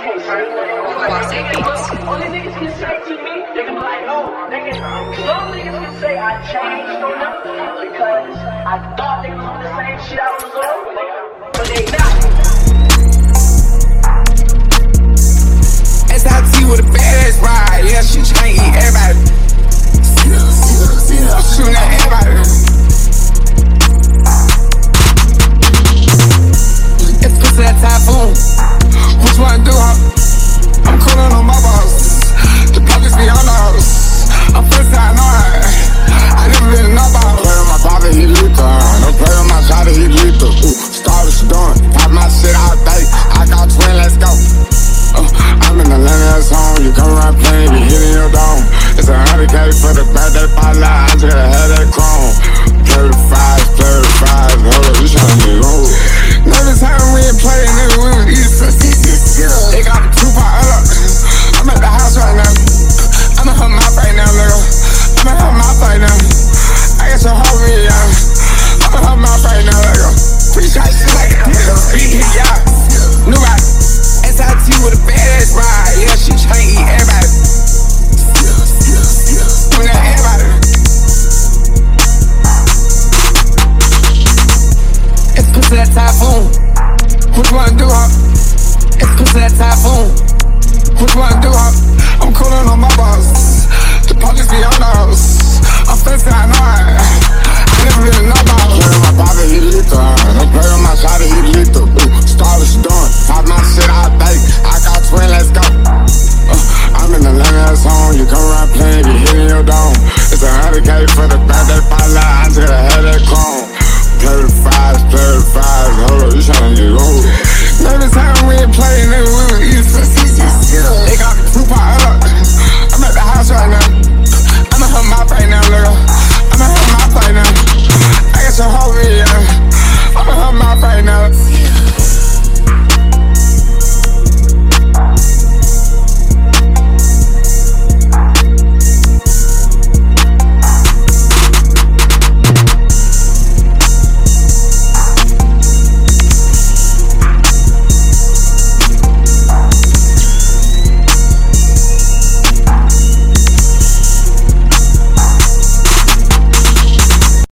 can't say nothing. Only niggas can say to me, they can be like, oh, some niggas can say I changed on them because I thought they was on the same shit I was on, but they not. SIT with a badass ride, yeah, she tryna eat everybody. Shooting at everybody. It's pussy that typhoon. Which one do I? I'm coolin' on my boss. The police be on the house. I'm first time I never really know about it. Play on my father, he lethal. Don't play on my shot, he lethal. Start what you doing. Pop my shit all day. I got twin, let's go. I'm in the land of home, you come around playing, you hitting your dome. It's 100K for the birthday party, I just gotta have that chrome. Play with fives, hold up, you tryna get low. Never time we ain't playing, nigga, we was eating some They got the 2 pot, hold up. I'm at the house right now. I'm at her mouth right now, nigga. I'm at her mouth right now. I got some homie, yeah. I'm at her mouth right now, nigga. Pretty tight shit like that, nigga. Yeah. New ride. SIT with a badass ride, yeah, she tryna eat everybody. Doing that everybody. It's pussy that typhoon. Which one do I? It's pussy that typhoon. Which one do I? I'm coolin' on my boss. The police be on the house. I'm first time I never really know about it. Play with my father, he lethal. Don't play with my shot, he lethal.